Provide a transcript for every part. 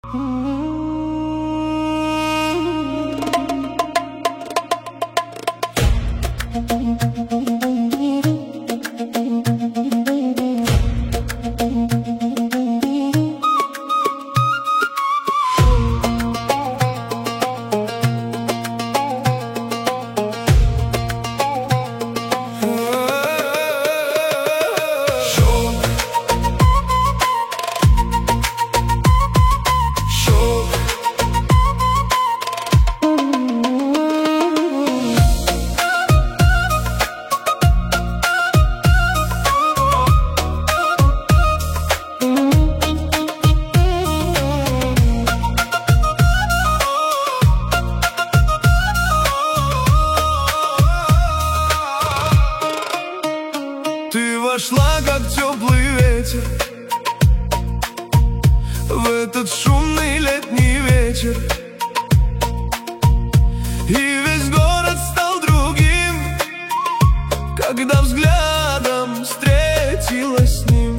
Ты вошла, как теплый ветер, в этот шумный летний вечер, и весь город стал другим, когда взглядом встретилась с ним.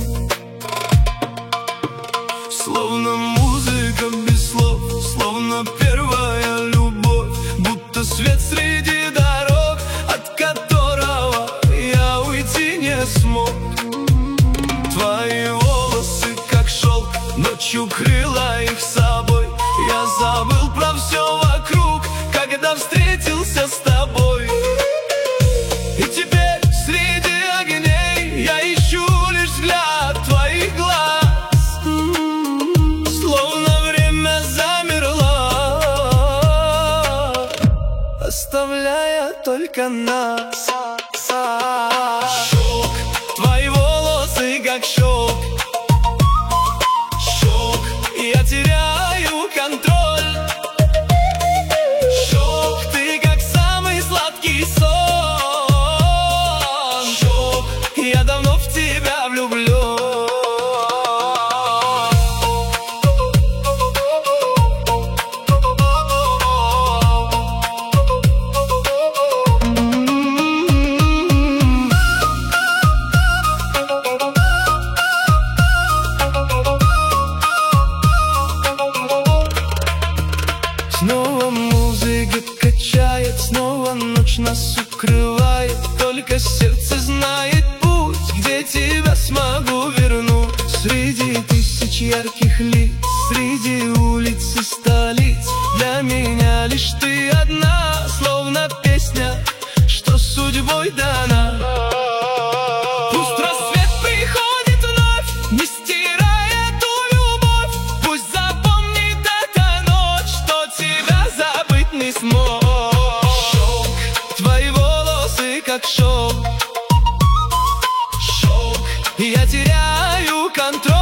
Словно музыка без слов, словно первая любовь, будто свет среди дорог, от которого я уйти не смог. Твои волосы, как шелк, ночью крыла их собой. Я забыл про все вокруг, когда встретился с тобой. И теперь среди огней я ищу лишь взгляд твоих глаз, словно время замерло, оставляя только нас. Шелк, твои волосы как шелк, шелк, я теряю контроль. Шелк, ты как самый сладкий сон. Шелк, я давно в тебя влюблен. Снова музыка качает, снова ночь нас укрывает. Только сердце знает путь, где тебя смогу вернуть. Среди тысяч ярких лиц, среди улиц и столиц, для меня лишь ты одна, словно песня, что судьбой дана. Пусть рассвет приходит вновь, не стирая эту любовь. Пусть запомнит эта ночь, что тебя забыть не смог. Шелк, твои волосы как шелк, шелк, я теряю контроль.